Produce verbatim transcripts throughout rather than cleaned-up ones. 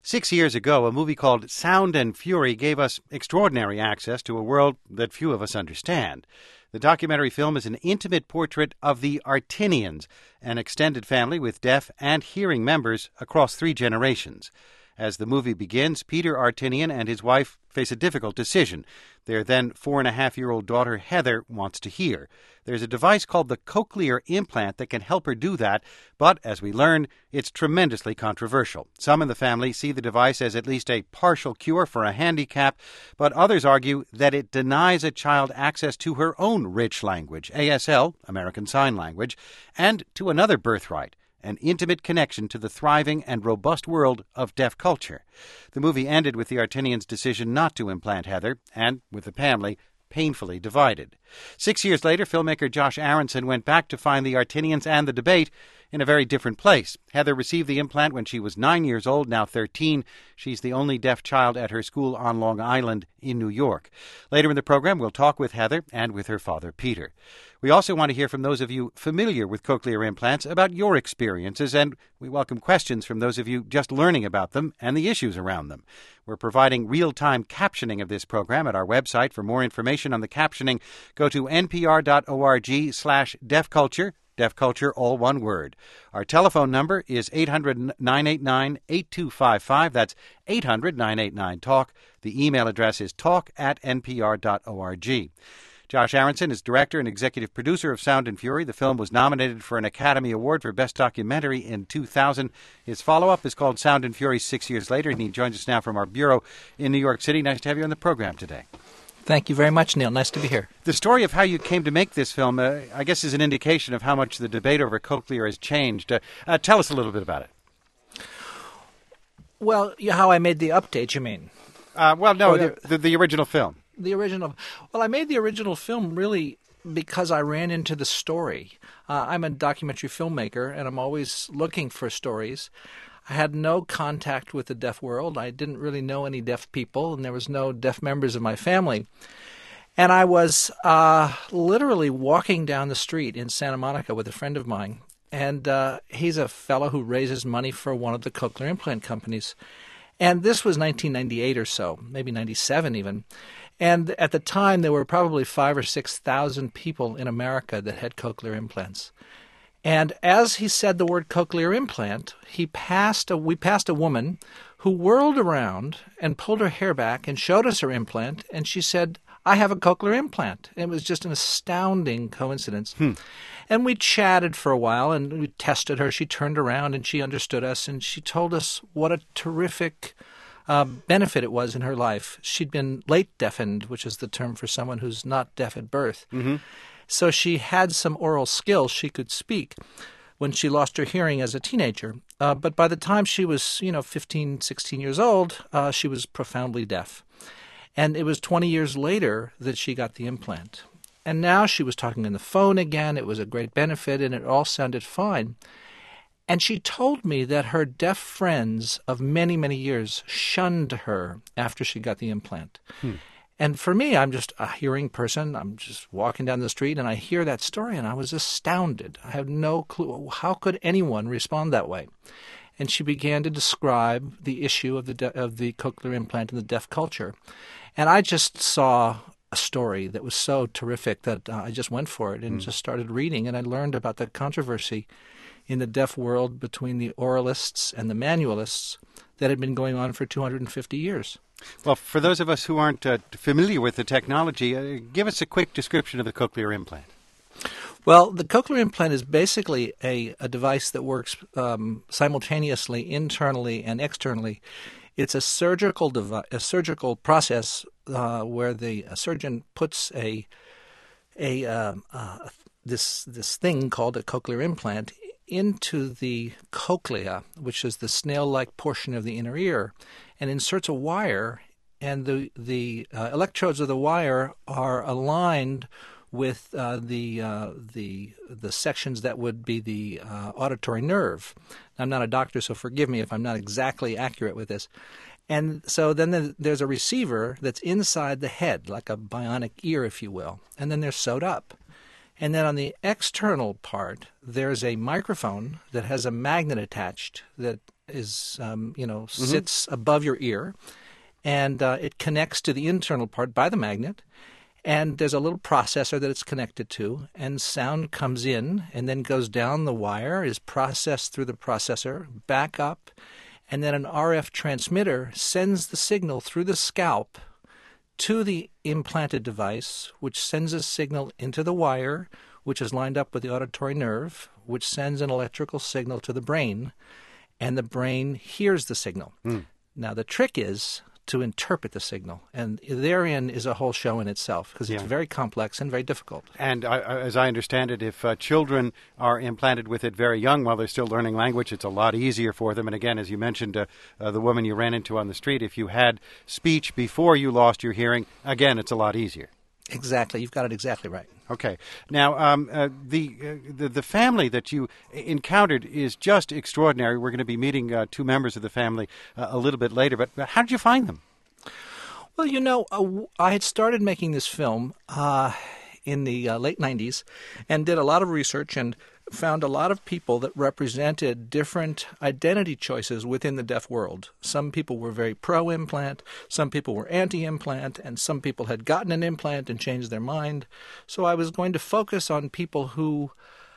Six years ago, a movie called Sound and Fury gave us extraordinary access to a world that few of us understand. The documentary film is an intimate portrait of the Artinians, an extended family with deaf and hearing members across three generations. As the movie begins, Peter Artinian and his wife face a difficult decision. Their then four-and-a-half-year-old daughter, Heather, wants to hear. There's a device called the cochlear implant that can help her do that, but, as we learn, it's tremendously controversial. Some in the family see the device as at least a partial cure for a handicap, but others argue that it denies a child access to her own rich language, A S L, American Sign Language, and to another birthright, an intimate connection to the thriving and robust world of deaf culture. The movie ended with the Artinians' decision not to implant Heather, and with the family painfully divided. Six years later, filmmaker Josh Aronson went back to find the Artinians and the debate in a very different place. Heather received the implant when she was nine years old, now thirteen. She's the only deaf child at her school on Long Island in New York. Later in the program, we'll talk with Heather and with her father, Peter. We also want to hear from those of you familiar with cochlear implants about your experiences, and we welcome questions from those of you just learning about them and the issues around them. We're providing real-time captioning of this program at our website. For more information on the captioning, go to npr.org slash deafculture. Deaf Culture, all one word. Our telephone number is eight hundred, nine eight nine, eight two five five. That's eight hundred, nine eight nine, talk. The email address is talk at npr.org. Josh Aronson is director and executive producer of Sound and Fury. The film was nominated for an Academy Award for Best Documentary in two thousand. His follow-up is called Sound and Fury Six Years Later, and he joins us now from our bureau in New York City. Nice to have you on the program today. Thank you very much, Neil. Nice to be here. The story of how you came to make this film, uh, I guess, is an indication of how much the debate over cochlear has changed. Uh, uh, tell us a little bit about it. Well, how I made the update, you mean? Uh, well, no, the, the, the original film. The original. Well, I made the original film really because I ran into the story. Uh, I'm a documentary filmmaker, and I'm always looking for stories. I had no contact with the deaf world. I didn't really know any deaf people, and there was no deaf members of my family. And I was uh, literally walking down the street in Santa Monica with a friend of mine, and uh, he's a fellow who raises money for one of the cochlear implant companies. And this was nineteen ninety-eight or so, maybe ninety-seven even. And at the time, there were probably five or six thousand people in America that had cochlear implants. And as he said the word cochlear implant, he passed a, we passed a woman who whirled around and pulled her hair back and showed us her implant, and she said, "I have a cochlear implant." It was just an astounding coincidence. Hmm. And we chatted for a while, and we tested her. She turned around, and she understood us, and she told us what a terrific uh, benefit it was in her life. She'd been late deafened, which is the term for someone who's not deaf at birth. Mm-hmm. So she had some oral skills. She could speak when she lost her hearing as a teenager. Uh, but by the time she was, you know, fifteen, sixteen years old, uh, she was profoundly deaf. And it was twenty years later that she got the implant. And now she was talking on the phone again. It was a great benefit, and it all sounded fine. And she told me that her deaf friends of many, many years shunned her after she got the implant. Hmm. And for me, I'm just a hearing person. I'm just walking down the street, and I hear that story, and I was astounded. I have no clue. How could anyone respond that way? And she began to describe the issue of the de- of the cochlear implant in the deaf culture. And I just saw a story that was so terrific that uh, I just went for it and mm. just started reading. And I learned about the controversy in the deaf world between the oralists and the manualists that had been going on for two hundred fifty years. Well, for those of us who aren't uh, familiar with the technology, uh, give us a quick description of the cochlear implant. Well, the cochlear implant is basically a, a device that works um, simultaneously, internally and externally. It's a surgical devi- a surgical process uh, where the surgeon puts a a uh, uh, this this thing called a cochlear implant into the cochlea, which is the snail-like portion of the inner ear, and inserts a wire, and the the uh, electrodes of the wire are aligned with uh, the uh, the the sections that would be the uh, auditory nerve. I'm not a doctor, so forgive me if I'm not exactly accurate with this. And so then there's a receiver that's inside the head, like a bionic ear, if you will, and then they're sewed up. And then on the external part, there's a microphone that has a magnet attached that is um, you know mm-hmm. sits above your ear, and uh, it connects to the internal part by the magnet. And there's a little processor that it's connected to, and sound comes in and then goes down the wire, is processed through the processor, back up, and then an R F transmitter sends the signal through the scalp to the implanted device, which sends a signal into the wire, which is lined up with the auditory nerve, which sends an electrical signal to the brain, and the brain hears the signal. Mm. Now, the trick is to interpret the signal, and therein is a whole show in itself, because it's yeah. very complex and very difficult. And I, as I understand it, if uh, children are implanted with it very young while they're still learning language, it's a lot easier for them. And again, as you mentioned, uh, uh, the woman you ran into on the street, if you had speech before you lost your hearing, again, it's a lot easier. Exactly. You've got it exactly right. Okay. Now, um, uh, the, uh, the the family that you encountered is just extraordinary. We're going to be meeting uh, two members of the family uh, a little bit later. But how did you find them? Well, you know, uh, I had started making this film uh, in the uh, late nineties and did a lot of research and found a lot of people that represented different identity choices within the deaf world. Some people were very pro-implant, some people were anti-implant, and some people had gotten an implant and changed their mind. So I was going to focus on people who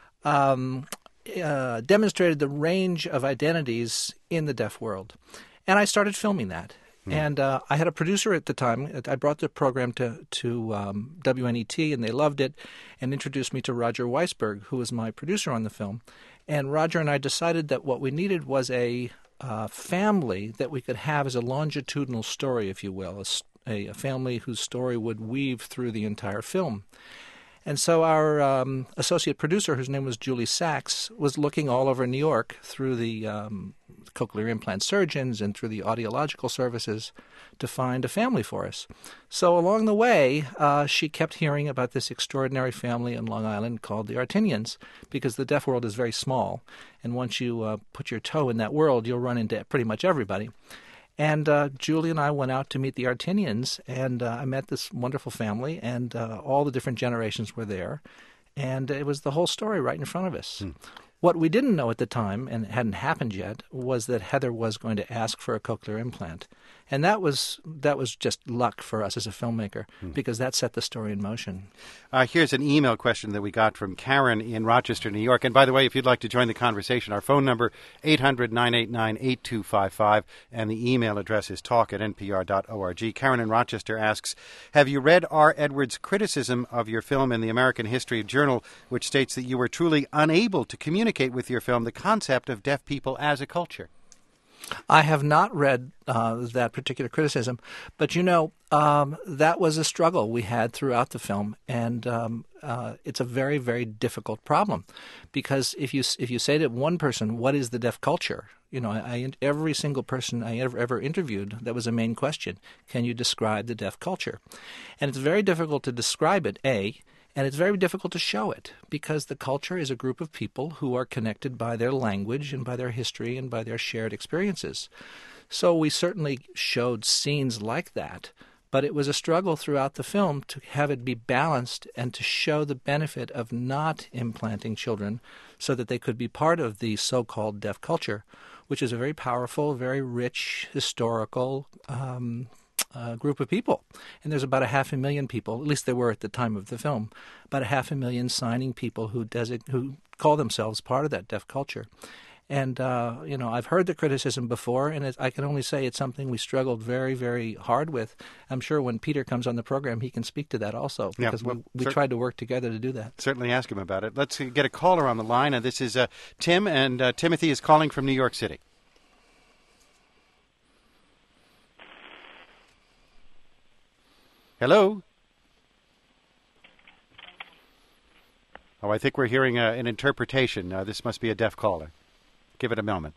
um, uh, demonstrated the range of identities in the deaf world. And I started filming that. Mm. And uh, I had a producer at the time. I brought the program to, to um, W N E T, and they loved it, and introduced me to Roger Weisberg, who was my producer on the film. And Roger and I decided that what we needed was a uh, family that we could have as a longitudinal story, if you will, a, a family whose story would weave through the entire film. And so our um, associate producer, whose name was Julie Sachs, was looking all over New York through the um, cochlear implant surgeons and through the audiological services to find a family for us. So along the way, uh, she kept hearing about this extraordinary family in Long Island called the Artinians, because the deaf world is very small. And once you uh, put your toe in that world, you'll run into pretty much everybody. And uh, Julie and I went out to meet the Artinians, and uh, I met this wonderful family, and uh, all the different generations were there. And it was the whole story right in front of us. Hmm. What we didn't know at the time, and it hadn't happened yet, was that Heather was going to ask for a cochlear implant. And that was that was just luck for us as a filmmaker, hmm. because that set the story in motion. Uh, here's an email question that we got from Karen in Rochester, New York. And by the way, if you'd like to join the conversation, our phone number, eight hundred, nine eight nine, eight two five five, and the email address is talk at n p r dot org. Karen in Rochester asks, have you read R. Edwards' criticism of your film in the American History Journal, which states that you were truly unable to communicate with your film the concept of deaf people as a culture? I have not read uh, that particular criticism, but you know, um, that was a struggle we had throughout the film, and um, uh, it's a very, very difficult problem, because if you if you say to one person, "What is the deaf culture?" You know, I, I, every single person I ever ever interviewed, that was a main question: can you describe the deaf culture? And it's very difficult to describe it. A And it's very difficult to show it, because the culture is a group of people who are connected by their language and by their history and by their shared experiences. So we certainly showed scenes like that, but it was a struggle throughout the film to have it be balanced and to show the benefit of not implanting children so that they could be part of the so-called deaf culture, which is a very powerful, very rich, historical um Uh, group of people. And there's about a half a million people, at least there were at the time of the film, about a half a million signing people who desi- who call themselves part of that deaf culture. And, uh, you know, I've heard the criticism before, and it, I can only say it's something we struggled very, very hard with. I'm sure when Peter comes on the program, he can speak to that also, because yeah, well, we, we cer- tried to work together to do that. Certainly ask him about it. Let's get a caller on the line. And this is uh, Tim, and uh, Timothy is calling from New York City. Hello? Oh, I think we're hearing uh, an interpretation. Uh, this must be a deaf caller. Give it a moment.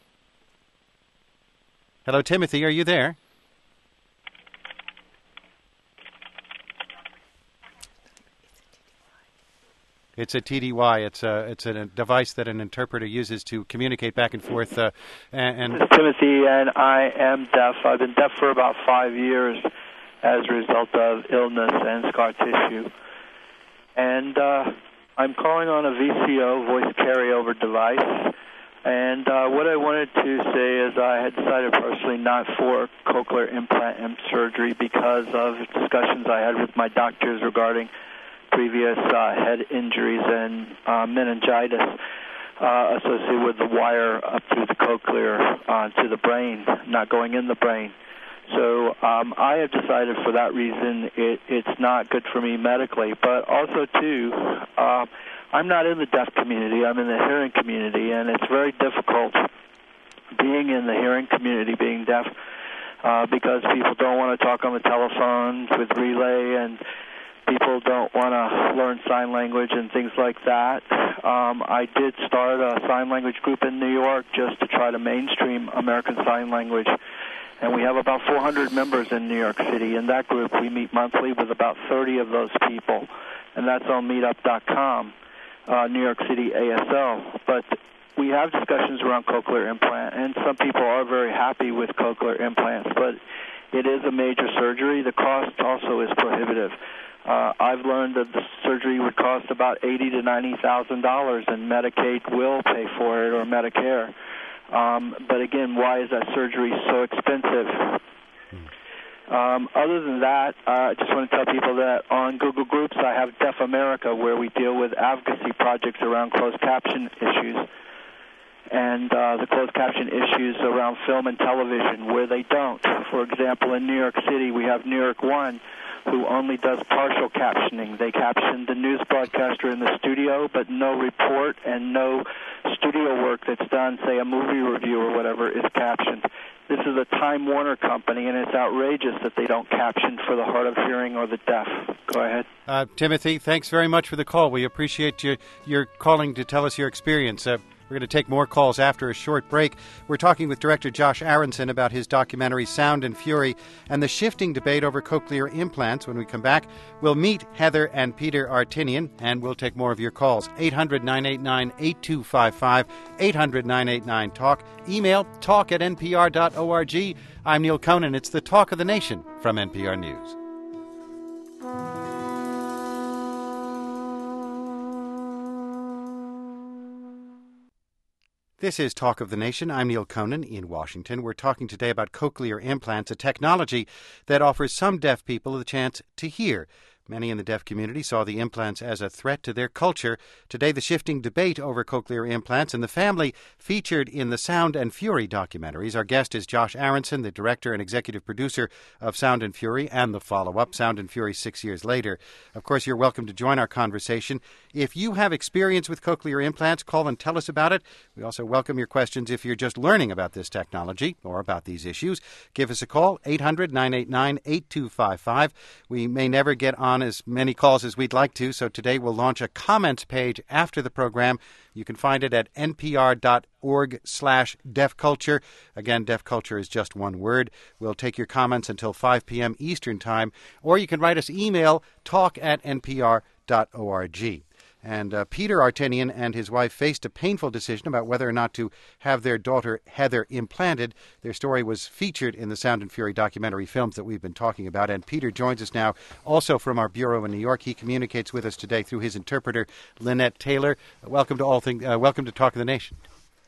Hello, Timothy, are you there? It's a T D Y. It's a it's a device that an interpreter uses to communicate back and forth. Uh, and, and This is Timothy, and I am deaf. I've been deaf for about five years. As a result of illness and scar tissue. And uh, I'm calling on a V C O, voice carryover device. And uh, what I wanted to say is I had decided personally not for cochlear implant surgery because of discussions I had with my doctors regarding previous uh, head injuries and uh, meningitis uh, associated with the wire up through the cochlear uh, to the brain, not going in the brain. So um, I have decided for that reason it, it's not good for me medically. But also, too, uh, I'm not in the deaf community. I'm in the hearing community, and it's very difficult being in the hearing community, being deaf, uh, because people don't want to talk on the telephone with relay, and people don't want to learn sign language and things like that. Um, I did start a sign language group in New York just to try to mainstream American Sign Language. And we have about four hundred members in New York City. In that group, we meet monthly with about thirty of those people, and that's on meetup dot com, uh, New York City A S L. But we have discussions around cochlear implant, and some people are very happy with cochlear implants, but it is a major surgery. The cost also is prohibitive. Uh, I've learned that the surgery would cost about eighty thousand to ninety thousand dollars, and Medicaid will pay for it, or Medicare. Um, but again, why is that surgery so expensive? Um, other than that, uh, I just want to tell people that on Google Groups I have Deaf America, where we deal with advocacy projects around closed caption issues, and uh, the closed caption issues around film and television, where they don't. For example, in New York City, we have New York One, who only does partial captioning. They caption the news broadcaster in the studio, but no report and no studio work that's done, say a movie review or whatever, is captioned. This is a Time Warner company, and it's outrageous that they don't caption for the hard of hearing or the deaf. Go ahead. Uh, Timothy, thanks very much for the call. We appreciate you, your calling to tell us your experience. Uh, We're going to take more calls after a short break. We're talking with director Josh Aronson about his documentary Sound and Fury and the shifting debate over cochlear implants. When we come back, we'll meet Heather and Peter Artinian, and we'll take more of your calls. eight hundred, nine eight nine, eight two five five, eight hundred, nine eight nine, talk. Email talk at n p r dot org. I'm Neil Conan. It's the Talk of the Nation from N P R News. This is Talk of the Nation. I'm Neil Conan in Washington. We're talking today about cochlear implants, a technology that offers some deaf people the chance to hear. Many in the deaf community saw the implants as a threat to their culture. Today, the shifting debate over cochlear implants and the family featured in the Sound and Fury documentaries. Our guest is Josh Aronson, the director and executive producer of Sound and Fury and the follow-up, Sound and Fury Six Years Later. Of course, you're welcome to join our conversation. If you have experience with cochlear implants, call and tell us about it. We also welcome your questions if you're just learning about this technology or about these issues. Give us a call, eight hundred, nine eight nine, eight two five five. We may never get on as many calls as we'd like to, so today we'll launch a comments page after the program. You can find it at npr.org slash deafculture. Again, deaf culture is just one word. We'll take your comments until five p.m. Eastern Time, or you can write us email, talk at npr dot org. And uh, Peter Artinian and his wife faced a painful decision about whether or not to have their daughter Heather implanted. Their story was featured in the Sound and Fury documentary films that we've been talking about. And Peter joins us now also from our bureau in New York. He communicates with us today through his interpreter, Lynette Taylor. Welcome to all things. Uh, welcome to Talk of the Nation.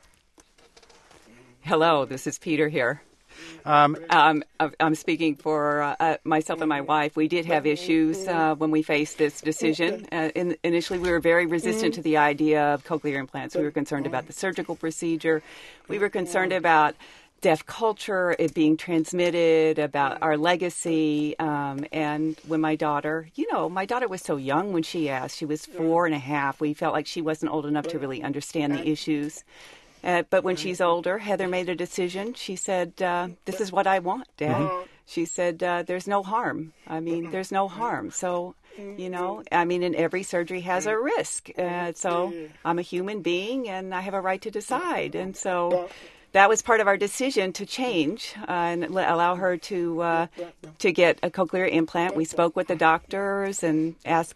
Hello, this is Peter here. Um, um, I'm speaking for uh, myself and my wife. We did have issues uh, when we faced this decision. Uh, in, initially, we were very resistant to the idea of cochlear implants. We were concerned about the surgical procedure. We were concerned about deaf culture, it being transmitted, about our legacy. Um, and when my daughter, you know, my daughter was so young when she asked. She was four and a half. We felt like she wasn't old enough to really understand the issues. Uh, but when she's older, Heather made a decision. She said, uh, this is what I want, Dad. Mm-hmm. She said, uh, there's no harm. I mean, there's no harm. So, you know, I mean, and every surgery has a risk. Uh, so I'm a human being, and I have a right to decide. And so that was part of our decision to change uh, and allow her to uh, to get a cochlear implant. We spoke with the doctors and asked if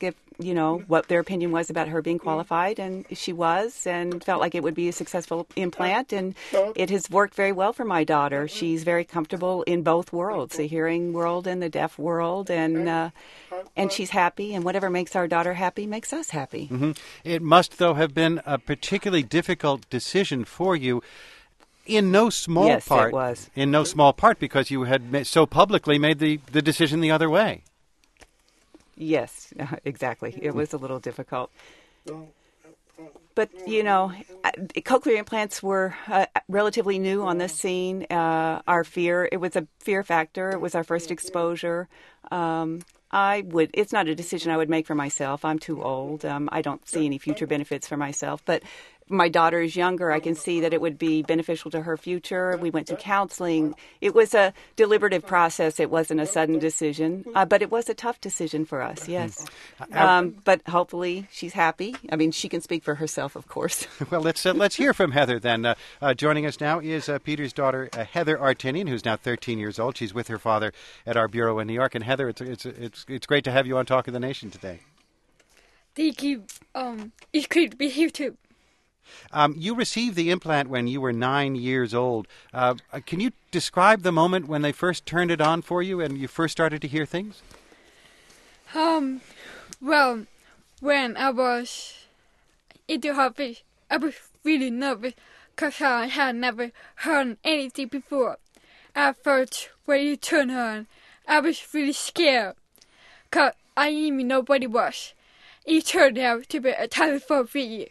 you know, what their opinion was about her being qualified, and she was, and felt like it would be a successful implant, and it has worked very well for my daughter. She's very comfortable in both worlds, the hearing world and the deaf world, and uh, and she's happy, and whatever makes our daughter happy makes us happy. Mm-hmm. It must, though, have been a particularly difficult decision for you. In no small yes, part, it was. in no small part, because you had ma- so publicly made the, the decision the other way. Yes, exactly. It was a little difficult. But, you know, cochlear implants were uh, relatively new on this scene. Uh, our fear, it was a fear factor. It was our first exposure. Um, I would, it's not a decision I would make for myself. I'm too old. Um, I don't see any future benefits for myself. But my daughter is younger. I can see that it would be beneficial to her future. We went to counseling. It was a deliberative process. It wasn't a sudden decision, uh, but it was a tough decision for us, yes. Um, but hopefully she's happy. I mean, she can speak for herself, of course. Well, let's uh, let's hear from Heather then. Uh, uh, joining us now is uh, Peter's daughter, uh, Heather Artinian, who's now thirteen years old. She's with her father at our bureau in New York. And Heather, it's it's it's it's great to have you on Talk of the Nation today. Thank you. Um, it's great to be here too. Um, you received the implant when you were nine years old. Uh, can you describe the moment when they first turned it on for you and you first started to hear things? Um, well, when I was in the hospital, I was really nervous because I had never heard anything before. At first, when you turned on, I was really scared because I didn't even know what it was. It turned out to be a telephone video.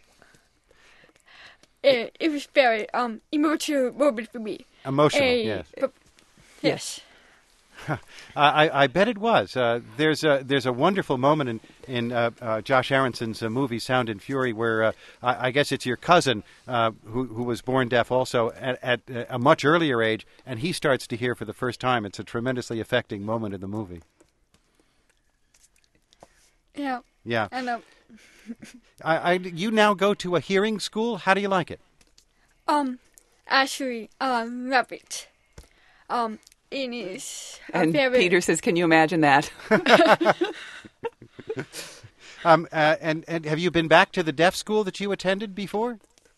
It, it was very um emotional moment for me. Emotional, Uh, yes. But, yes. I, I bet it was. Uh, there's a there's a wonderful moment in in uh, uh, Josh Aronson's uh, movie Sound and Fury where uh, I, I guess it's your cousin uh, who who was born deaf also at, at a much earlier age, and he starts to hear for the first time. It's a tremendously affecting moment in the movie. Yeah. Yeah. I know. I, I you now go to a hearing school. How do you like it? Um, actually, I love it. Um, it is a And very... Peter says, can you imagine that? um, uh, and and have you been back to the deaf school that you attended before?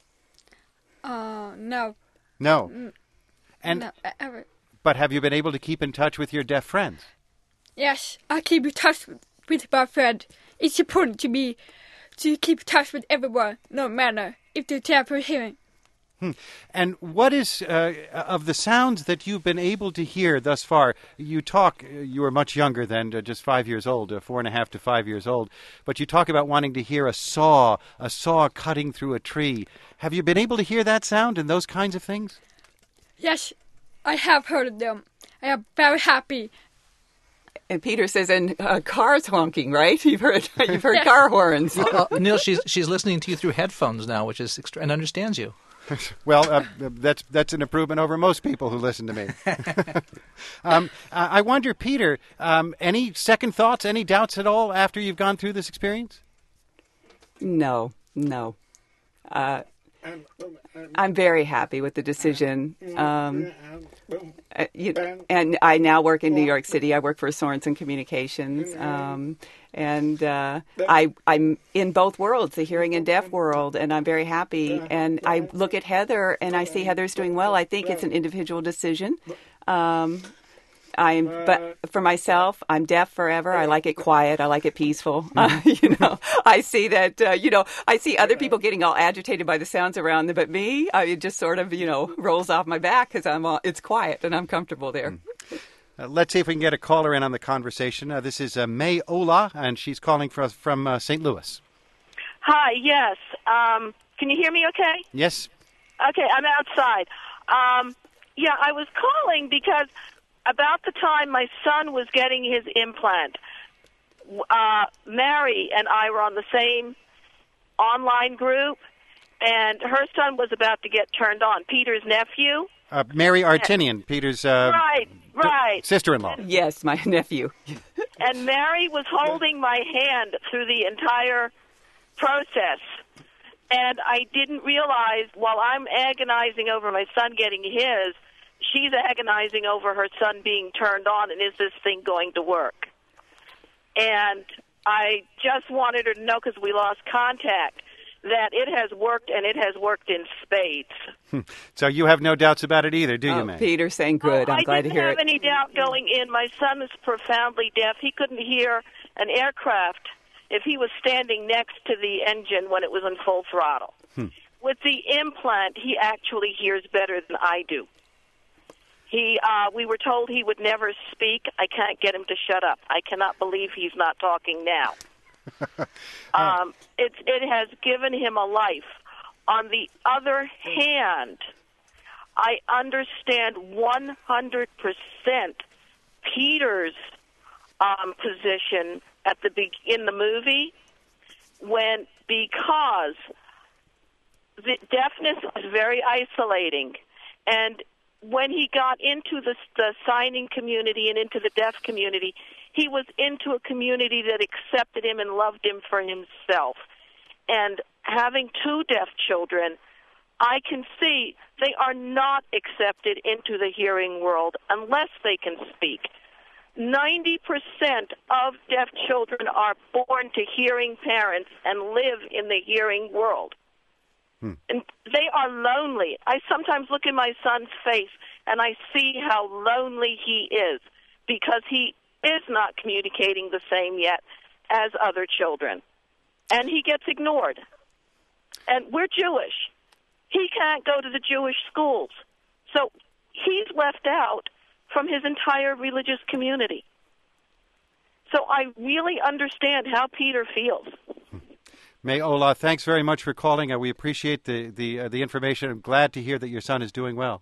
Uh, no. No. And no, ever. but have you been able to keep in touch with your deaf friends? Yes, I keep in touch with, with my friend. It's important to me to keep in touch with everyone, no matter if they're deaf or hearing. Hmm. And what is, uh, of the sounds that you've been able to hear thus far, you talk, you were much younger than uh, just five years old, uh, four and a half to five years old, but you talk about wanting to hear a saw, a saw cutting through a tree. Have you been able to hear that sound and those kinds of things? Yes, I have heard of them. I am very happy. And Peter says, and uh, cars honking, right? You've heard you've heard Yes. car horns. uh, uh, Neil, she's she's listening to you through headphones now, which is extra- and understands you. Well, uh, that's that's an improvement over most people who listen to me. um, I wonder, Peter, um, any second thoughts, any doubts at all after you've gone through this experience? No, no. Uh, I'm very happy with the decision. Um, uh, you, and I now work in New York City. I work for Sorensen Communications. Um, and uh, I, I'm in both worlds, the hearing and deaf world, and I'm very happy. And I look at Heather, and I see Heather's doing well. I think it's an individual decision. Um, I'm, but for myself, I'm deaf forever. I like it quiet. I like it peaceful. Uh, you know, I see that. Uh, you know, I see other people getting all agitated by the sounds around them, but me, I, it just sort of, you know, rolls off my back because I'm. All, it's quiet and I'm comfortable there. Uh, let's see if we can get a caller in on the conversation. Uh, this is uh, May Ola, and she's calling for us from uh, Saint Louis. Hi. Yes. Um, can you hear me? Okay. Yes. Okay. I'm outside. Um, yeah, I was calling because about the time my son was getting his implant, uh, Mary and I were on the same online group, and her son was about to get turned on. Peter's nephew. Uh, Mary Artinian, Peter's uh, right, right. sister-in-law. Yes, my nephew. And Mary was holding my hand through the entire process. And I didn't realize, while I'm agonizing over my son getting his, she's agonizing over her son being turned on, and is this thing going to work? And I just wanted her to know, because we lost contact, that it has worked, and it has worked in spades. So you have no doubts about it either, do you, Oh, May? Peter's saying good. Oh, I'm I glad to didn't hear have it. any doubt going in. My son is profoundly deaf. He couldn't hear an aircraft if he was standing next to the engine when it was in full throttle. Hmm. With the implant, he actually hears better than I do. He, uh, we were told he would never speak. I can't get him to shut up. I cannot believe he's not talking now. um, it's, it has given him a life. On the other hand, I understand one hundred percent Peter's um, position at the be- in the movie, when because the deafness is very isolating, and when he got into the, the signing community and into the deaf community, he was into a community that accepted him and loved him for himself. And having two deaf children, I can see they are not accepted into the hearing world unless they can speak. ninety percent of deaf children are born to hearing parents and live in the hearing world. Hmm. And they are lonely. I sometimes look in my son's face and I see how lonely he is because he is not communicating the same yet as other children. And he gets ignored. And we're Jewish. He can't go to the Jewish schools. So he's left out from his entire religious community. So I really understand how Peter feels. May Ola, thanks very much for calling. Uh, we appreciate the the, uh, the information. I'm glad to hear that your son is doing well.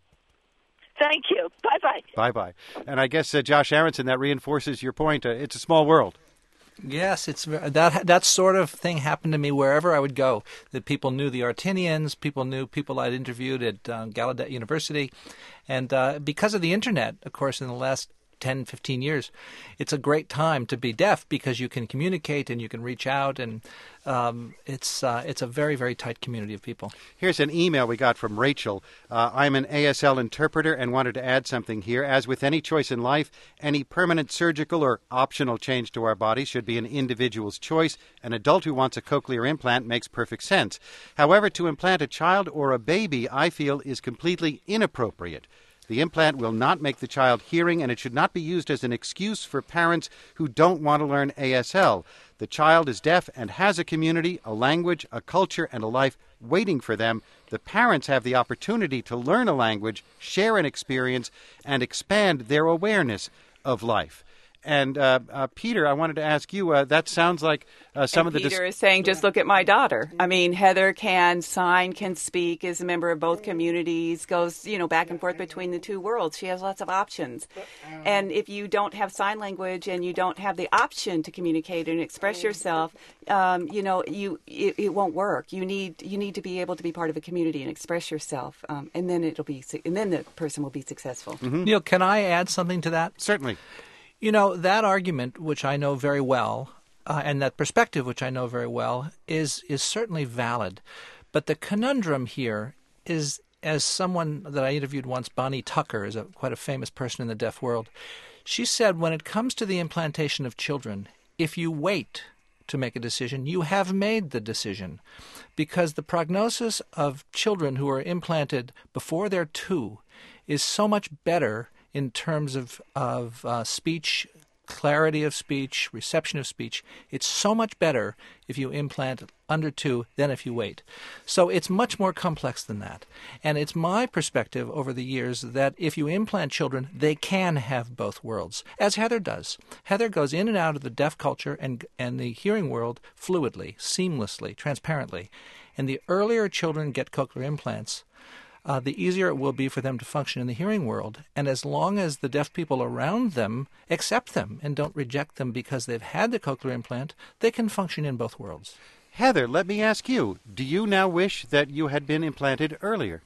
Thank you. Bye-bye. Bye-bye. And I guess, uh, Josh Aronson, that reinforces your point. Uh, it's a small world. Yes, it's that that sort of thing happened to me wherever I would go. That people knew the Artinians, people knew people I'd interviewed at uh, Gallaudet University, and uh, because of the internet, of course, in the last ten, fifteen years, it's a great time to be deaf because you can communicate and you can reach out, and um, it's uh, it's a very, very tight community of people. Here's an email we got from Rachel. Uh, I'm an A S L interpreter and wanted to add something here. As with any choice in life, any permanent surgical or optional change to our body should be an individual's choice. An adult who wants a cochlear implant makes perfect sense. However, to implant a child or a baby, I feel, is completely inappropriate. The implant will not make the child hearing, and it should not be used as an excuse for parents who don't want to learn A S L. The child is deaf and has a community, a language, a culture, and a life waiting for them. The parents have the opportunity to learn a language, share an experience, and expand their awareness of life. And, uh, uh, Peter, I wanted to ask you, uh, that sounds like uh, some and of the... Peter dis- is saying, just look at my daughter. I mean, Heather can sign, can speak, is a member of both communities, goes, you know, back and forth between the two worlds. She has lots of options. And if you don't have sign language and you don't have the option to communicate and express yourself, um, you know, you it, it won't work. You need you need to be able to be part of a community and express yourself, um, and then it'll be, and then the person will be successful. Mm-hmm. Neil, can I add something to that? Certainly. You know, that argument, which I know very well, uh, and that perspective, which I know very well, is is certainly valid. But the conundrum here is, as someone that I interviewed once, Bonnie Tucker, is a, quite a famous person in the deaf world, she said when it comes to the implantation of children, if you wait to make a decision, you have made the decision. Because the prognosis of children who are implanted before they're two is so much better in terms of, of uh, speech, clarity of speech, reception of speech. It's so much better if you implant under two than if you wait. So it's much more complex than that. And it's my perspective over the years that if you implant children, they can have both worlds, as Heather does. Heather goes in and out of the deaf culture and, and the hearing world fluidly, seamlessly, transparently. And the earlier children get cochlear implants, Uh, the easier it will be for them to function in the hearing world. And as long as the deaf people around them accept them and don't reject them because they've had the cochlear implant, they can function in both worlds. Heather, let me ask you, do you now wish that you had been implanted earlier?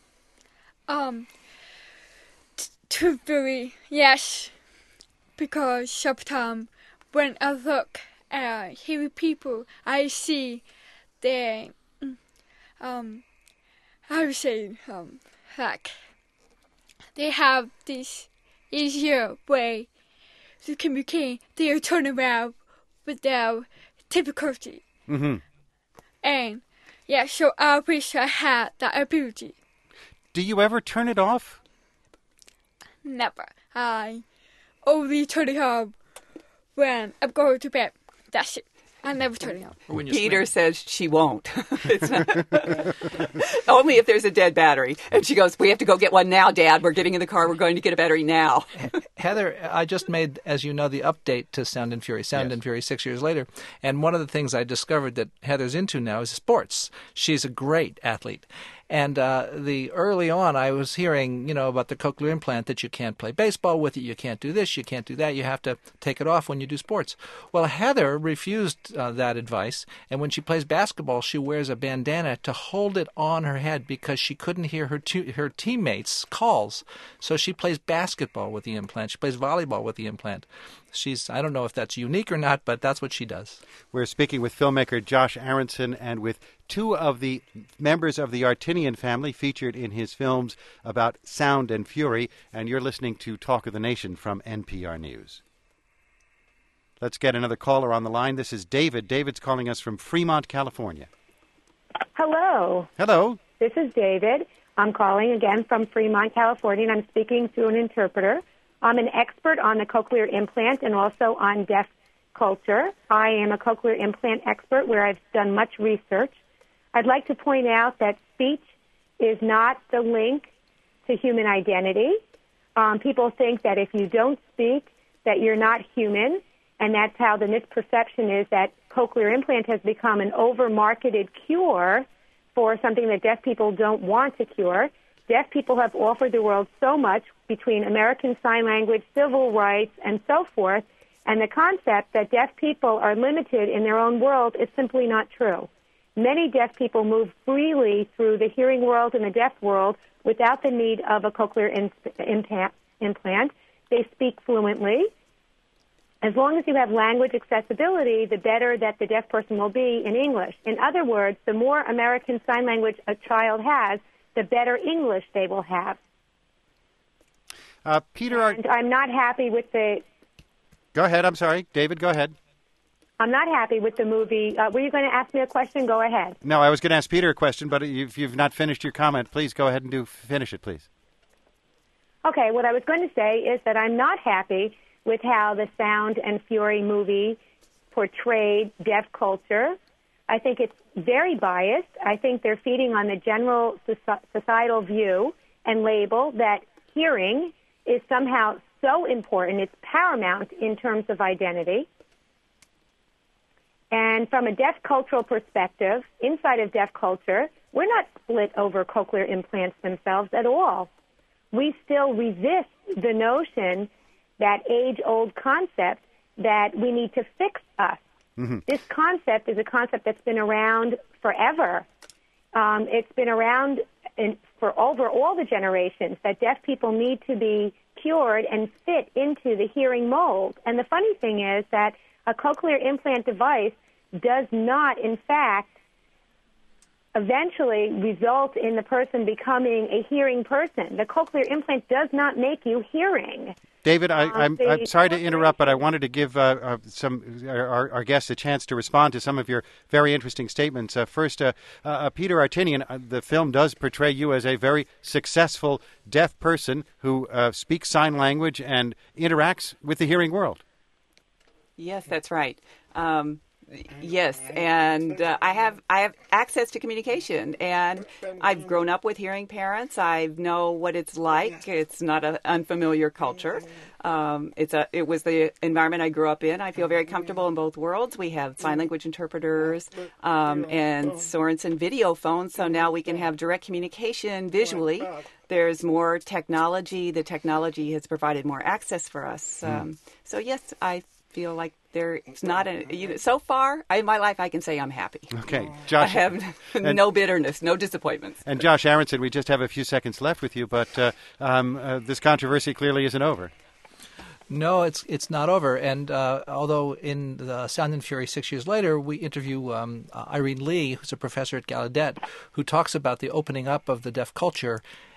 Um, t- truthfully, yes. Because sometimes when I look at hearing people, I see their, um, I would say, um, like, they have this easier way to communicate their turnaround without difficulty. Mm-hmm. And yeah, so I wish I had that ability. Do you ever turn it off? Never. I only turn it off when I'm going to bed. That's it. I never turn it off. When you Peter sleep. says she won't. It's not only if there's a dead battery. And she goes, we have to go get one now, Dad. We're getting in the car. We're going to get a battery now. Heather, I just made, as you know, the update to Sound and Fury, Sound Yes. and Fury six years later. And one of the things I discovered that Heather's into now is sports. She's a great athlete. And uh, the early on, I was hearing, you know, about the cochlear implant, that you can't play baseball with it, you can't do this, you can't do that, you have to take it off when you do sports. Well, Heather refused uh, that advice, and when she plays basketball, she wears a bandana to hold it on her head because she couldn't hear her te- her teammates' calls. So she plays basketball with the implant. She plays volleyball with the implant. She's, I don't know if that's unique or not, but that's what she does. We're speaking with filmmaker Josh Aronson and with two of the members of the Artinian family featured in his films about sound and fury, and you're listening to Talk of the Nation from N P R News. Let's get another caller on the line. This is David. David's calling us from Fremont, California. Hello. Hello. This is David. I'm calling again from Fremont, California, and I'm speaking through an interpreter. I'm an expert on the cochlear implant and also on deaf culture. I am a cochlear implant expert where I've done much research. I'd like to point out that speech is not the link to human identity. Um, people think that if you don't speak, that you're not human, and that's how the misperception is that cochlear implant has become an over-marketed cure for something that deaf people don't want to cure. Deaf people have offered the world so much between American Sign Language, civil rights, and so forth, and the concept that deaf people are limited in their own world is simply not true. Many deaf people move freely through the hearing world and the deaf world without the need of a cochlear in- implant. They speak fluently. As long as you have language accessibility, the better that the deaf person will be in English. In other words, the more American Sign Language a child has, the better English they will have. Uh, Peter, are... And I'm not happy with the... Go ahead. I'm sorry. David, go ahead. I'm not happy with the movie. Uh, were you going to ask me a question? Go ahead. No, I was going to ask Peter a question, but if you've not finished your comment, please go ahead and do finish it, please. Okay, what I was going to say is that I'm not happy with how the Sound and Fury movie portrayed deaf culture. I think it's very biased. I think they're feeding on the general societal view and label that hearing is somehow so important, it's paramount in terms of identity. And from a deaf cultural perspective, inside of deaf culture, we're not split over cochlear implants themselves at all. We still resist the notion, that age-old concept, that we need to fix us. Mm-hmm. This concept is a concept that's been around forever. Um, it's been around in, for over all the generations, that deaf people need to be cured and fit into the hearing mold. And the funny thing is that a cochlear implant device does not, in fact, eventually result in the person becoming a hearing person. The cochlear implant does not make you hearing. David, I, Um, I'm, the I'm sorry to interrupt, but I wanted to give uh, uh, some our, our guests a chance to respond to some of your very interesting statements. Uh, first, uh, uh, Peter Artinian, uh, the film does portray you as a very successful deaf person who uh, speaks sign language and interacts with the hearing world. Yes, that's right. Um, Yes, and uh, I have I have access to communication, and I've grown up with hearing parents. I know what it's like. It's not an unfamiliar culture. Um, it's a it was the environment I grew up in. I feel very comfortable in both worlds. We have sign language interpreters um, and Sorensen video phones, so now we can have direct communication visually. There's more technology. The technology has provided more access for us. Um, so yes, I feel like there's not a, you know, so far in my life I can say I'm happy. Okay, Josh. I have and, no bitterness, no disappointments. And Josh Aronson, we just have a few seconds left with you, but uh, um, uh, this controversy clearly isn't over. No, it's it's not over. And uh, although in the Sound and Fury six years later, we interview um, uh, Irene Lee, who's a professor at Gallaudet, who talks about the opening up of the deaf culture.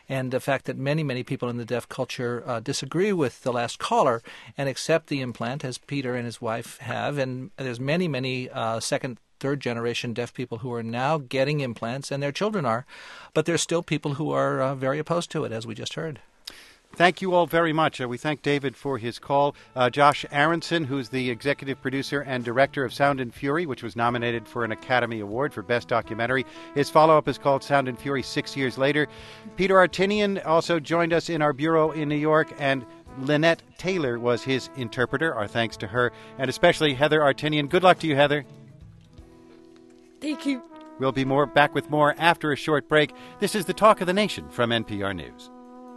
And the fact that many, many people in the deaf culture uh, disagree with the last caller and accept the implant, as Peter and his wife have. And there's many, many uh, second, third generation deaf people who are now getting implants, and their children are. But there's still people who are uh, very opposed to it, as we just heard. Thank you all very much. Uh, we thank David for his call. Uh, Josh Aronson, who's the executive producer and director of Sound and Fury, which was nominated for an Academy Award for Best Documentary. His follow-up is called Sound and Fury Six Years Later. Peter Artinian also joined us in our bureau in New York, and Lynette Taylor was his interpreter. Our thanks to her, and especially Heather Artinian. Good luck to you, Heather. Thank you. We'll be more back with more after a short break. This is the Talk of the Nation from N P R News.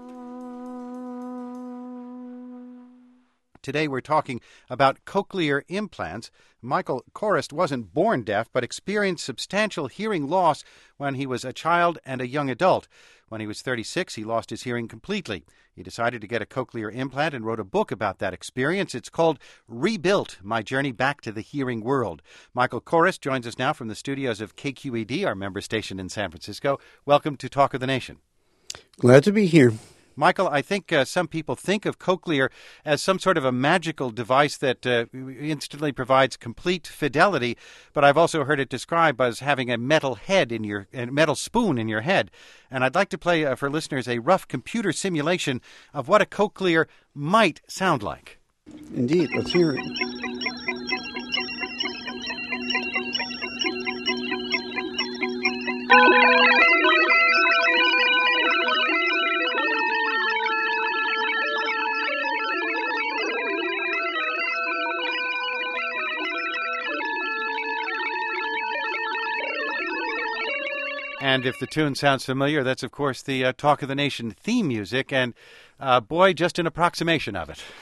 Today we're talking about cochlear implants. Michael Korist wasn't born deaf, but experienced substantial hearing loss when he was a child and a young adult. When he was thirty-six, he lost his hearing completely. He decided to get a cochlear implant and wrote a book about that experience. It's called Rebuilt, My Journey Back to the Hearing World. Michael Korist joins us now from the studios of K Q E D, our member station in San Francisco. Welcome to Talk of the Nation. Glad to be here. Michael, I think uh, some people think of cochlear as some sort of a magical device that uh, instantly provides complete fidelity, but I've also heard it described as having a metal head in your, a metal spoon in your head. And I'd like to play uh, for listeners a rough computer simulation of what a cochlear might sound like. Indeed, let's hear it. And if the tune sounds familiar, that's, of course, the uh, Talk of the Nation theme music. And, uh, boy, just an approximation of it.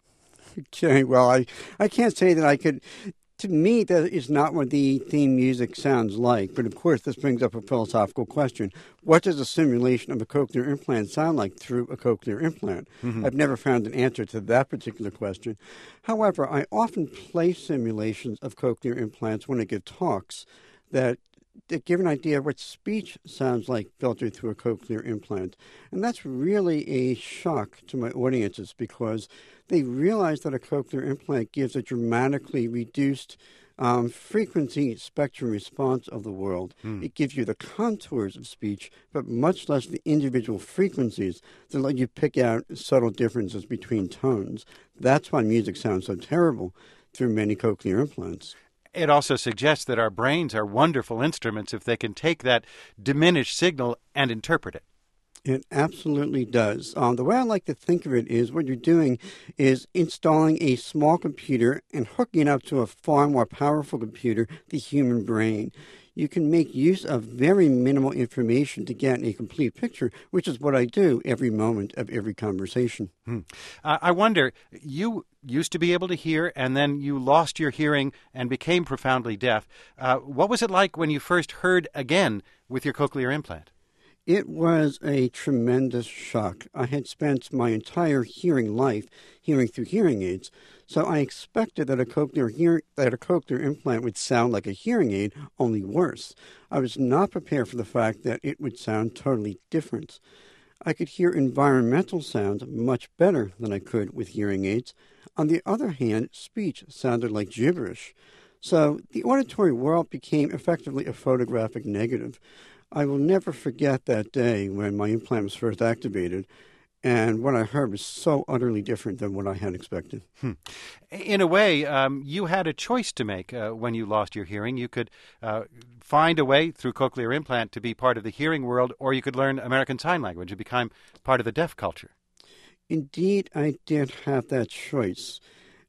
Okay, well, I, I can't say that I could. To me, that is not what the theme music sounds like. But, of course, this brings up a philosophical question. What does a simulation of a cochlear implant sound like through a cochlear implant? Mm-hmm. I've never found an answer to that particular question. However, I often play simulations of cochlear implants when I give talks that that give an idea of what speech sounds like filtered through a cochlear implant. And that's really a shock to my audiences because they realize that a cochlear implant gives a dramatically reduced um, frequency spectrum response of the world. Mm. It gives you the contours of speech, but much less the individual frequencies that let you pick out subtle differences between tones. That's why music sounds so terrible through many cochlear implants. It also suggests that our brains are wonderful instruments if they can take that diminished signal and interpret it. It absolutely does. Um, the way I like to think of it is what you're doing is installing a small computer and hooking it up to a far more powerful computer, the human brain. You can make use of very minimal information to get a complete picture, which is what I do every moment of every conversation. Hmm. Uh, I wonder, you used to be able to hear, and then you lost your hearing and became profoundly deaf. Uh, what was it like when you first heard again with your cochlear implant? It was a tremendous shock. I had spent my entire hearing life hearing through hearing aids, so I expected that a cochlear hear- that a cochlear implant would sound like a hearing aid, only worse. I was not prepared for the fact that it would sound totally different. I could hear environmental sounds much better than I could with hearing aids. On the other hand, speech sounded like gibberish. So the auditory world became effectively a photographic negative. I will never forget that day when my implant was first activated, and what I heard was so utterly different than what I had expected. Hmm. In a way, um, you had a choice to make uh, when you lost your hearing. You could uh, find a way through cochlear implant to be part of the hearing world, or you could learn American Sign Language and become part of the deaf culture. Indeed, I did have that choice.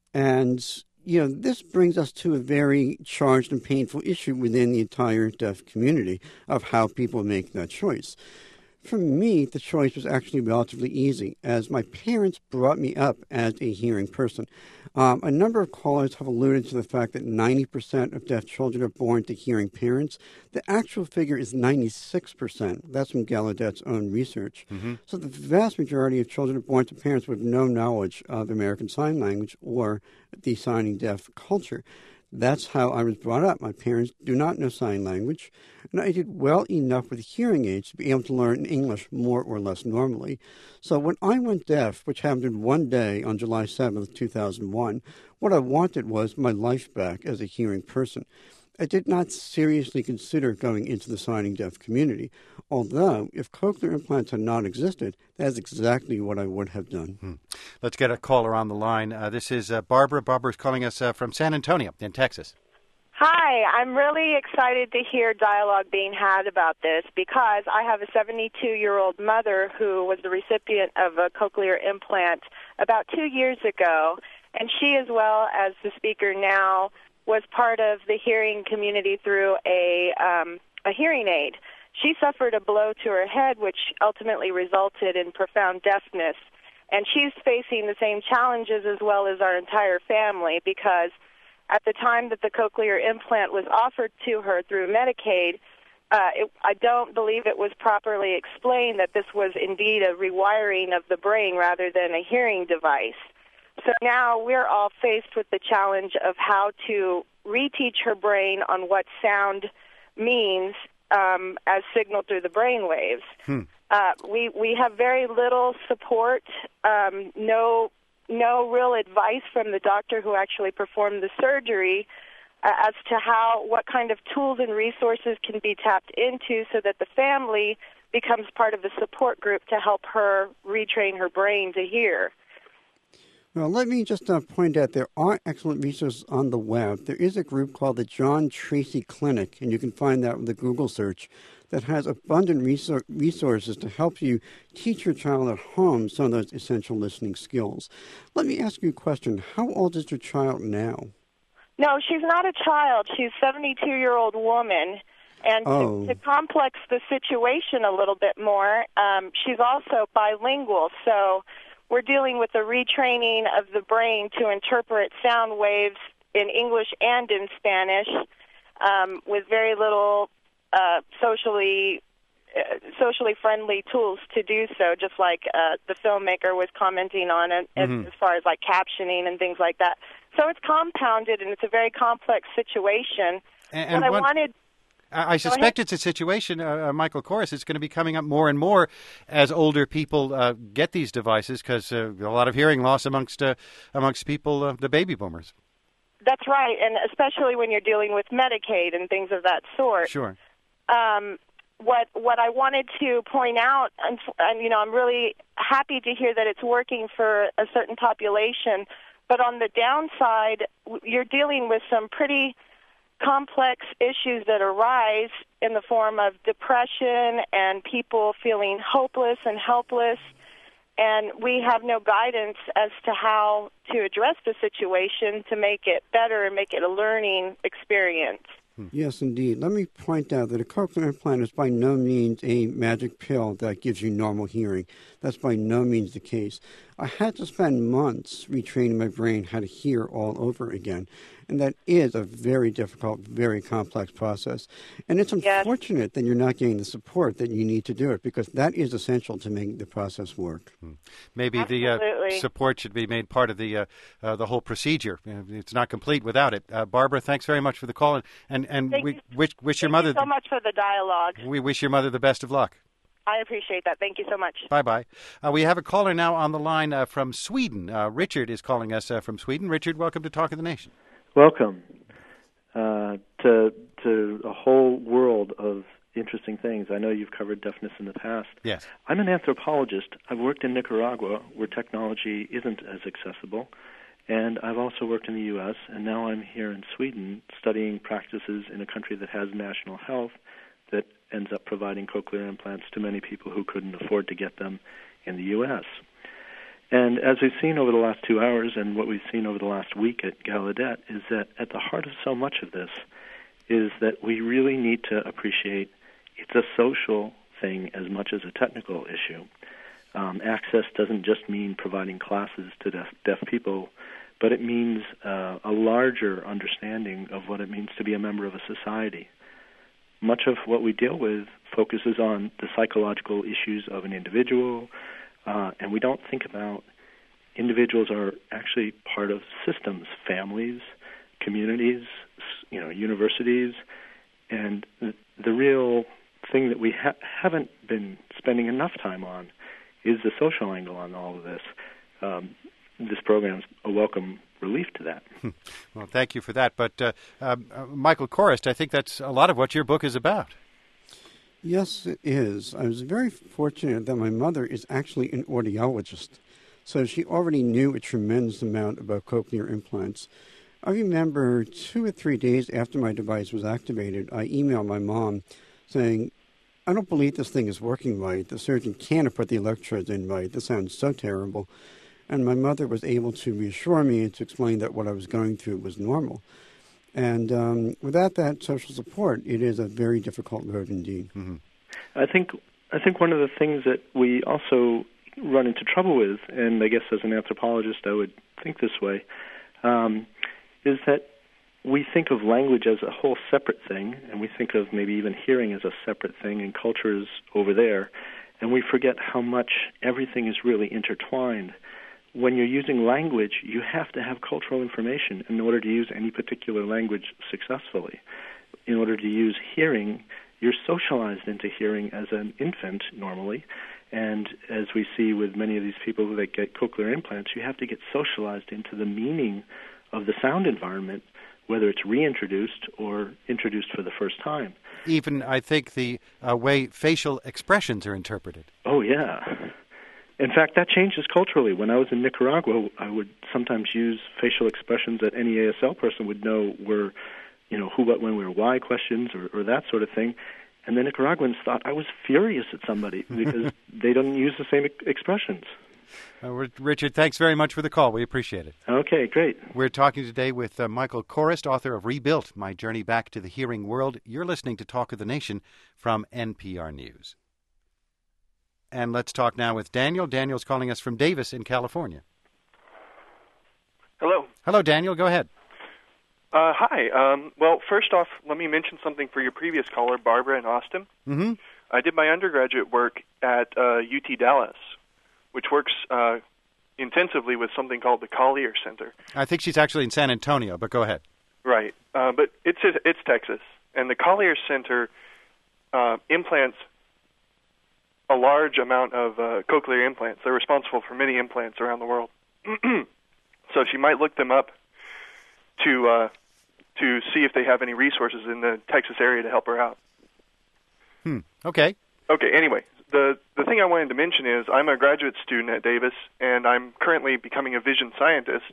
And you know, this brings us to a very charged and painful issue within the entire deaf community of how people make that choice. For me, the choice was actually relatively easy, as my parents brought me up as a hearing person. Um, a number of callers have alluded to the fact that ninety percent of deaf children are born to hearing parents. The actual figure is ninety-six percent. That's from Gallaudet's own research. Mm-hmm. So the vast majority of children are born to parents with no knowledge of American Sign Language or the signing deaf culture. That's how I was brought up. My parents do not know sign language, and I did well enough with hearing aids to be able to learn English more or less normally. So when I went deaf, which happened one day on July seventh, two thousand one, what I wanted was my life back as a hearing person. I did not seriously consider going into the signing deaf community, although if cochlear implants had not existed, that's exactly what I would have done. Hmm. Let's get a caller on the line. Uh, this is uh, Barbara. Barbara's calling us uh, from San Antonio in Texas. Hi, I'm really excited to hear dialogue being had about this because I have a seventy-two-year-old mother who was the recipient of a cochlear implant about two years ago, and she, as well as the speaker now, was part of the hearing community through a um, a hearing aid. She suffered a blow to her head, which ultimately resulted in profound deafness. And she's facing the same challenges as well as our entire family because at the time that the cochlear implant was offered to her through Medicaid, uh, it, I don't believe it was properly explained that this was indeed a rewiring of the brain rather than a hearing device. So now we're all faced with the challenge of how to reteach her brain on what sound means um, as signaled through the brain waves. Hmm. Uh, we we have very little support, um, no no real advice from the doctor who actually performed the surgery uh, as to how what kind of tools and resources can be tapped into so that the family becomes part of the support group to help her retrain her brain to hear. Well, let me just uh, point out there are excellent resources on the web. There is a group called the John Tracy Clinic, and you can find that with a Google search, that has abundant resor- resources to help you teach your child at home some of those essential listening skills. Let me ask you a question. How old is your child now? No, she's not a child. She's a seventy-two-year-old woman. And oh. to, to complex the situation a little bit more, um, she's also bilingual, so we're dealing with the retraining of the brain to interpret sound waves in English and in Spanish um, with very little uh, socially uh, socially friendly tools to do so, just like uh, the filmmaker was commenting on it, mm-hmm. as, as far as like captioning and things like that. So it's compounded, and it's a very complex situation. And, and what I what... wanted... I suspect it's a situation, uh, Michael Kouros, it's going to be coming up more and more as older people uh, get these devices because uh, a lot of hearing loss amongst uh, amongst people, uh, the baby boomers. That's right, and especially when you're dealing with Medicaid and things of that sort. Sure. Um, what what I wanted to point out, and, and you know, I'm really happy to hear that it's working for a certain population, but on the downside, you're dealing with some pretty complex issues that arise in the form of depression and people feeling hopeless and helpless, and we have no guidance as to how to address the situation to make it better and make it a learning experience. Yes, indeed. Let me point out that a cochlear implant is by no means a magic pill that gives you normal hearing. That's by no means the case. I had to spend months retraining my brain how to hear all over again. And that is a very difficult, very complex process. And it's unfortunate yes. that you're not getting the support that you need to do it, because that is essential to make the process work. Hmm. Maybe Absolutely. the uh, support should be made part of the uh, uh, the whole procedure. It's not complete without it. Uh, Barbara, thanks very much for the call, and and, and we you, wish, wish your mother you so much for the dialogue. We wish your mother the best of luck. I appreciate that. Thank you so much. Bye-bye. Uh, we have a caller now on the line uh, from Sweden. Uh, Richard is calling us uh, from Sweden. Richard, welcome to Talk of the Nation. Welcome uh, to to a whole world of interesting things. I know you've covered deafness in the past. Yes. I'm an anthropologist. I've worked in Nicaragua, where technology isn't as accessible, and I've also worked in the U S, and now I'm here in Sweden studying practices in a country that has national health that ends up providing cochlear implants to many people who couldn't afford to get them in the U S. And as we've seen over the last two hours and what we've seen over the last week at Gallaudet is that at the heart of so much of this is that we really need to appreciate it's a social thing as much as a technical issue. Um, access doesn't just mean providing classes to deaf, deaf people, but it means uh, a larger understanding of what it means to be a member of a society. Much of what we deal with focuses on the psychological issues of an individual, Uh, and we don't think about individuals are actually part of systems, families, communities, you know, universities, and the, the real thing that we ha- haven't been spending enough time on is the social angle on all of this. Um, this program's a welcome relief to that. Well, thank you for that. But uh, uh, Michael Korist, I think that's a lot of what your book is about. Yes, it is. I was very fortunate that my mother is actually an audiologist, so she already knew a tremendous amount about cochlear implants. I remember two or three days after my device was activated, I emailed my mom saying, I don't believe this thing is working right. The surgeon can't have put the electrodes in right. This sounds so terrible. And my mother was able to reassure me and to explain that what I was going through was normal. And um, without that social support, it is a very difficult road indeed. Mm-hmm. I think I think one of the things that we also run into trouble with, and I guess as an anthropologist I would think this way, um, is that we think of language as a whole separate thing, and we think of maybe even hearing as a separate thing, and culture is over there, and we forget how much everything is really intertwined. When you're using language, you have to have cultural information in order to use any particular language successfully. In order to use hearing, you're socialized into hearing as an infant normally, and as we see with many of these people that get cochlear implants, you have to get socialized into the meaning of the sound environment, whether it's reintroduced or introduced for the first time. Even, I think, the uh, way facial expressions are interpreted. Oh, yeah. In fact, that changes culturally. When I was in Nicaragua, I would sometimes use facial expressions that any A S L person would know were, you know, who, what, when, where, why questions or, or that sort of thing. And the Nicaraguans thought I was furious at somebody because they don't use the same expressions. Uh, Richard, thanks very much for the call. We appreciate it. Okay, great. We're talking today with uh, Michael Korist, author of Rebuilt, My Journey Back to the Hearing World. You're listening to Talk of the Nation from N P R News. And let's talk now with Daniel. Daniel's calling us from Davis in California. Hello. Hello, Daniel. Go ahead. Uh, hi. Um, well, first off, let me mention something for your previous caller, Barbara in Austin. Mm-hmm. I did my undergraduate work at uh, U T Dallas, which works uh, intensively with something called the Collier Center. I think she's actually in San Antonio, but go ahead. Right. Uh, but it's it's Texas. And the Collier Center uh, implants a large amount of uh, cochlear implants. They're responsible for many implants around the world. So she might look them up to uh, to see if they have any resources in the Texas area to help her out. Hmm. Okay. Okay, anyway, the, the thing I wanted to mention is I'm a graduate student at Davis, and I'm currently becoming a vision scientist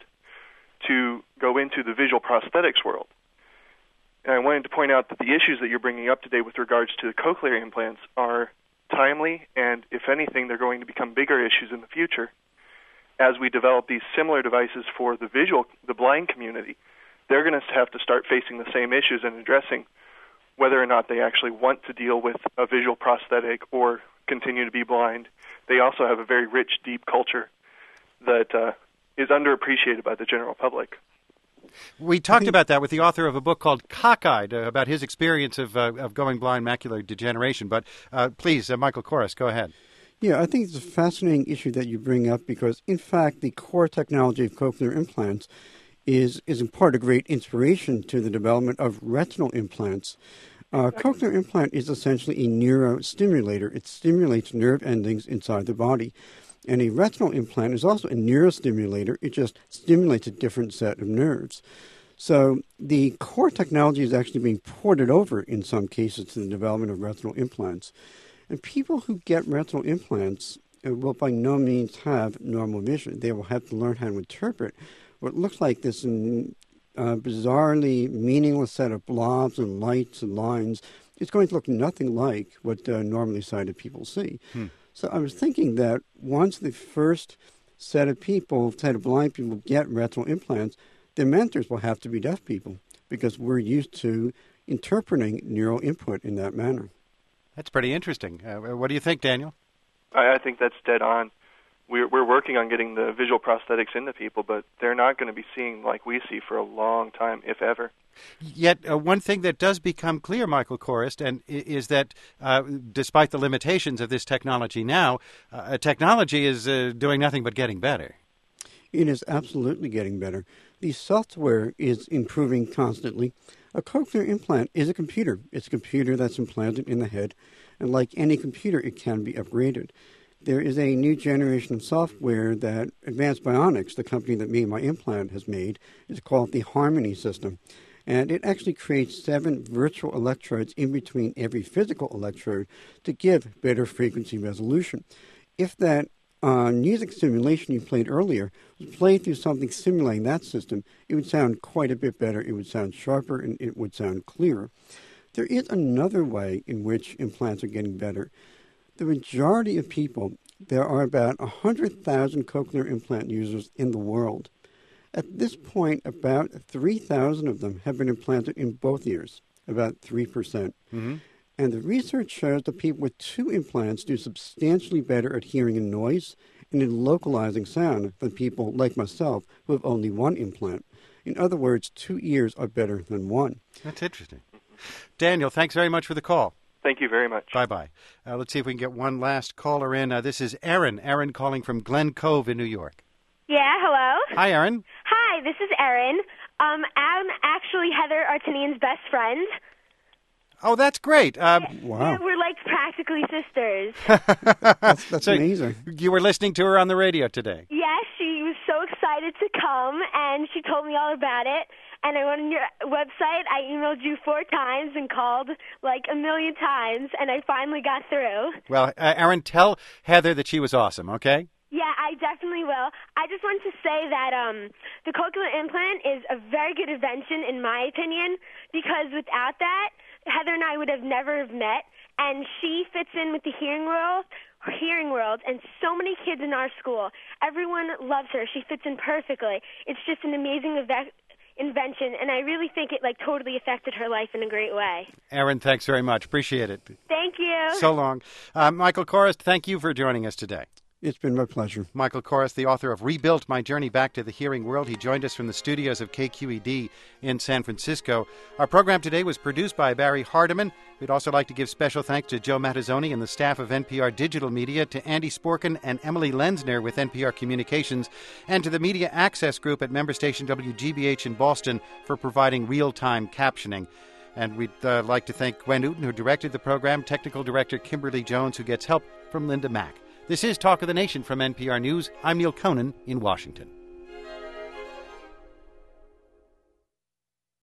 to go into the visual prosthetics world. And I wanted to point out that the issues that you're bringing up today with regards to the cochlear implants are timely, and if anything, they're going to become bigger issues in the future as we develop these similar devices for the visual, the blind community. They're going to have to start facing the same issues and addressing whether or not they actually want to deal with a visual prosthetic or continue to be blind. They also have a very rich, deep culture that uh, is underappreciated by the general public. We talked about that with the author of a book called Cockeyed, uh, about his experience of uh, of going blind, macular degeneration. But uh, please, uh, Michael Korist, go ahead. Yeah, I think it's a fascinating issue that you bring up because, in fact, the core technology of cochlear implants is, is in part a great inspiration to the development of retinal implants. Uh, cochlear implant is essentially a neurostimulator. It stimulates nerve endings inside the body. And a retinal implant is also a neurostimulator. It just stimulates a different set of nerves. So the core technology is actually being ported over in some cases to the development of retinal implants. And people who get retinal implants uh, will by no means have normal vision. They will have to learn how to interpret what looks like this um, uh, bizarrely meaningless set of blobs and lights and lines. It's going to look nothing like what uh, normally sighted people see. Hmm. So I was thinking that once the first set of people, set of blind people, get retinal implants, their mentors will have to be deaf people because we're used to interpreting neural input in that manner. That's pretty interesting. Uh, what do you think, Daniel? I, I think that's dead on. We're, we're working on getting the visual prosthetics into people, but they're not going to be seeing like we see for a long time, if ever. Yet uh, one thing that does become clear, Michael Korist, and is that uh, despite the limitations of this technology now, uh, technology is uh, doing nothing but getting better. It is absolutely getting better. The software is improving constantly. A cochlear implant is a computer. It's a computer that's implanted in the head, and like any computer, it can be upgraded. There is a new generation of software that Advanced Bionics, the company that made my implant, has made. It's called the Harmony system. And it actually creates seven virtual electrodes in between every physical electrode to give better frequency resolution. If that uh, music simulation you played earlier was played through something simulating that system, it would sound quite a bit better. It would sound sharper and it would sound clearer. There is another way in which implants are getting better. The majority of people, there are about one hundred thousand cochlear implant users in the world. At this point, about three thousand of them have been implanted in both ears, about three percent. Mm-hmm. And the research shows that people with two implants do substantially better at hearing in noise and in localizing sound than people like myself who have only one implant. In other words, two ears are better than one. That's interesting. Daniel, thanks very much for the call. Thank you very much. Bye-bye. Uh, let's see if we can get one last caller in. Uh, this is Erin. Erin calling from Glen Cove in New York. Yeah, hello. Hi, Erin. Hi, this is Erin. Um, I'm actually Heather Artinian's best friend. Oh, that's great. Um, wow. Yeah, we're like practically sisters. that's that's so amazing. You were listening to her on the radio today. Yes, she was so excited to come, and she told me all about it. And I went on your website. I emailed you four times and called like a million times, and I finally got through. Well, uh, Erin, tell Heather that she was awesome, okay? Yeah, I definitely will. I just want to say that um, the cochlear implant is a very good invention, in my opinion, because without that, Heather and I would have never have met, and she fits in with the hearing world, hearing world, and so many kids in our school. Everyone loves her. She fits in perfectly. It's just an amazing event. invention, and I really think it like totally affected her life in a great way. Erin, thanks very much. Appreciate it. Thank you. So long. Uh, Michael Korist, thank you for joining us today. It's been my pleasure. Michael Korist, the author of Rebuilt, My Journey Back to the Hearing World. He joined us from the studios of K Q E D in San Francisco. Our program today was produced by Barry Hardiman. We'd also like to give special thanks to Joe Mattazzoni and the staff of N P R Digital Media, to Andy Sporkin and Emily Lensner with N P R Communications, and to the Media Access Group at member station W G B H in Boston for providing real-time captioning. And we'd uh, like to thank Gwen Newton, who directed the program, technical director Kimberly Jones, who gets help from Linda Mack. This is Talk of the Nation from N P R News. I'm Neil Conan in Washington.